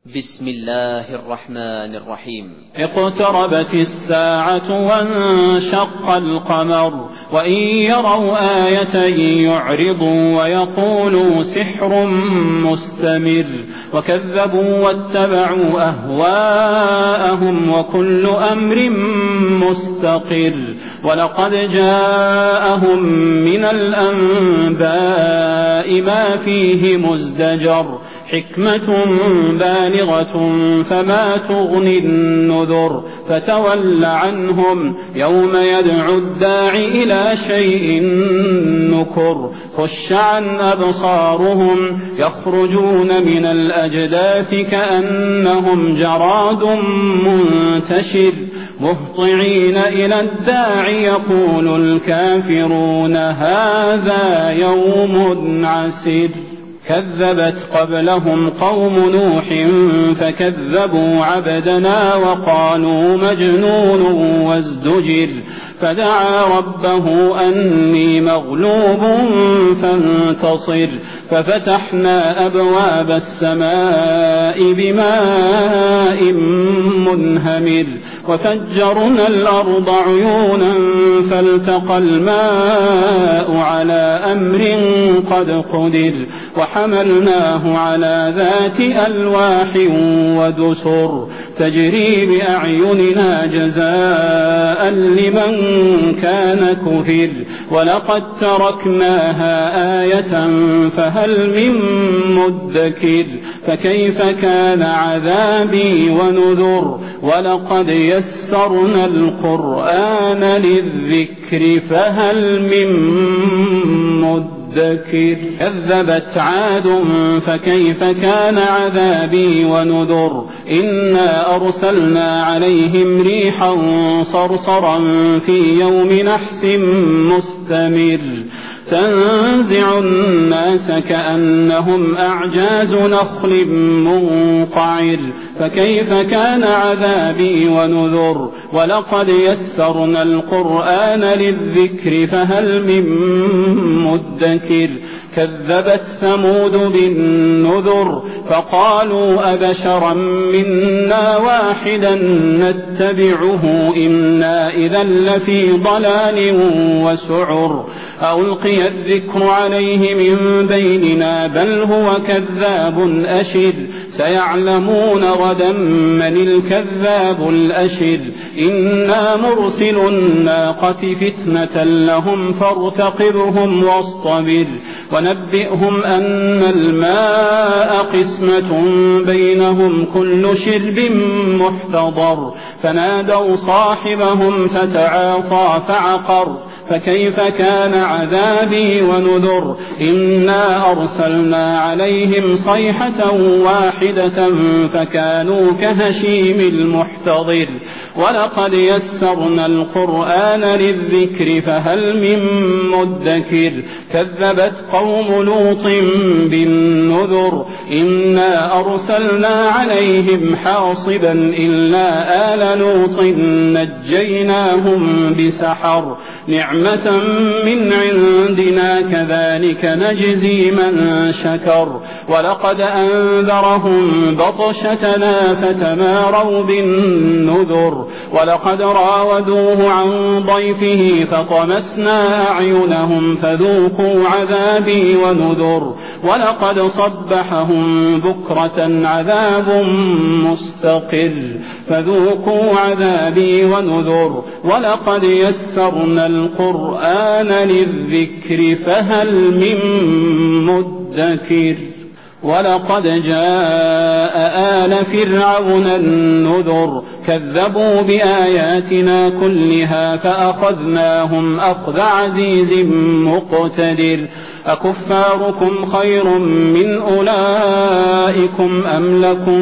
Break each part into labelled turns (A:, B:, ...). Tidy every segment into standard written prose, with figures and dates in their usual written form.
A: بسم الله الرحمن الرحيم.
B: اقتربت الساعة وانشق القمر وإن يروا آية يعرضوا ويقولوا سحر مستمر وكذبوا واتبعوا أهواءهم وكل أمر مستقر ولقد جاءهم من الأنباء ما فيه مزدجر حكمة بالغة فما تغني النذر فتول عنهم يوم يدعو الداعي إلى شيء نكر خش عن أبصارهم يخرجون من الأجداث كأنهم جراد منتشر مهطعين إلى الداعي يقول الكافرون هذا يوم عسير كذبت قبلهم قوم نوح فكذبوا عبدنا وقالوا مجنون وازدجر فدعا ربه أني مغلوب فانتصر ففتحنا أبواب السماء بماء منهمر وفجرنا الأرض عيونا فالتقى الماء على أمر قد قدر وحملناه على ذات ألواح ودسر تجري بأعيننا جزاء لمن كان كفر ولقد تركناها آية فهل من مدكر فكيف كان عذابي ونذر ولقد يسرنا القرآن للذكر فهل من مدكر كذبت عاد فكيف كان عذابي ونذر إنا أرسلنا عليهم ريحا صرصرا في يوم نحس مستمر تنزع الناس كأنهم أعجاز نخل منقعر فكيف كان عذابي ونذر ولقد يسرنا القرآن للذكر فهل من مدكر كذبت ثمود بالنذر فقالوا أبشرا منا واحدا نتبعه إنا إذا لفي ضلال وسعر ألقي الذكر عليه من بيننا بل هو كذاب أشر سيعلمون غدا من الكذاب الأشر إنا مرسل الناقة فتنة لهم فارتقبهم واصطبر ونبئهم أن الماء قسمة بينهم كل شرب محتضر فنادوا صاحبهم فتعاطى فعقر فكيف كان عذابي ونذر إنا أرسلنا عليهم صيحة واحدة فكانوا كهشيم المحتضر ولقد يسرنا القرآن للذكر فهل من مدكر كذبت قوم لوط بالنذر إنا أرسلنا عليهم حاصبا إلا آل لوط نجيناهم بسحر نعمة من عندنا كذلك نجزي من شكر ولقد أنذرهم بطشتنا فتماروا بالنذر ولقد راودوه عن ضيفه فطمسنا أعينهم فذوقوا عذابي ونذر ولقد صبحهم بكرة عذاب مستقر فذوقوا عذابي ونذر ولقد يسرنا القرآن للذكر فهل من مدكر ولقد جاء آل فرعون النذر كذبوا بآياتنا كلها فأخذناهم أخذ عزيز مقتدر أكفاركم خير من أولئكم أم لكم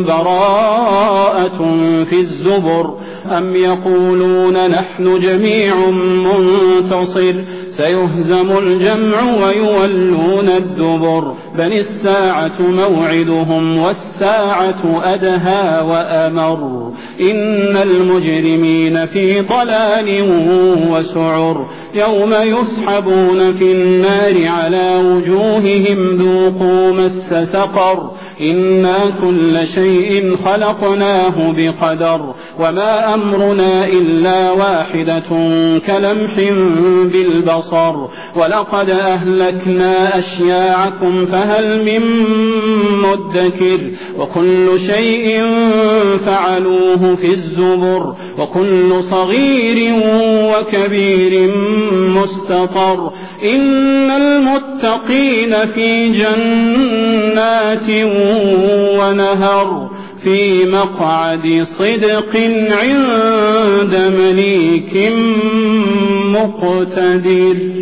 B: براءة في الزبر أم يقولون نحن جميع منتصر سيهزم الجمع ويولون الدبر بل الساعة موعدهم والساعة أدهى وأمر إن المجرمين في ضلال وسعر يوم يسحبون في النار على وجوههم ذوقوا مس سقر إنا كل شيء خلقناه بقدر وما أمرنا إلا واحدة كلمح بالبصر ولقد أهلكنا أشياعكم فهل من مدكر وكل شيء فعلوه في الزبر وكل صغير وكبير مستطر إن المتقين في جنات ونهر في مقعد صدق عند مليك مقتدر.